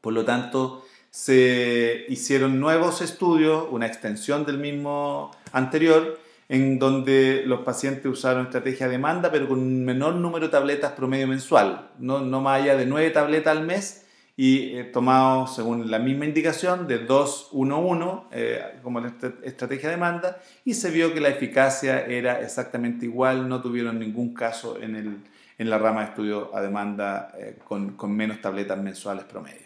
Por lo tanto, se hicieron nuevos estudios, una extensión del mismo anterior, en donde los pacientes usaron estrategia de demanda, pero con un menor número de tabletas promedio mensual, no más allá de 9 tabletas al mes, y tomados según la misma indicación de 2-1-1 como la estrategia de demanda, y se vio que la eficacia era exactamente igual, no tuvieron ningún caso en la rama de estudio a demanda con menos tabletas mensuales promedio.